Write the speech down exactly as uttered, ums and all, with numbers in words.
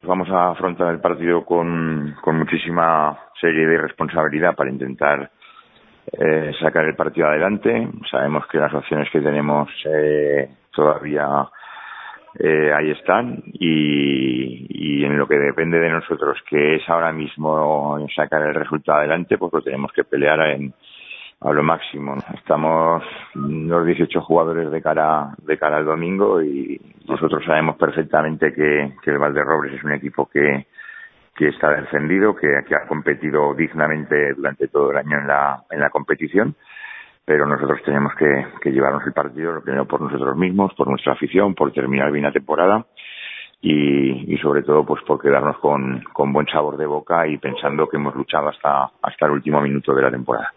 Vamos a afrontar el partido con, con muchísima seriedad y responsabilidad para intentar eh, sacar el partido adelante. Sabemos que las opciones que tenemos eh, todavía eh, ahí están y, y en lo que depende de nosotros, que es ahora mismo sacar el resultado adelante, pues lo tenemos que pelear en, a lo máximo. Estamos los dieciocho jugadores de cara de cara al domingo y nosotros sabemos perfectamente que, que el Valderrobles es un equipo que que está defendido, que, que ha competido dignamente durante todo el año en la en la competición, pero nosotros tenemos que, que llevarnos el partido, lo primero por nosotros mismos, por nuestra afición, por terminar bien la temporada y, y sobre todo pues por quedarnos con, con buen sabor de boca y pensando que hemos luchado hasta hasta el último minuto de la temporada.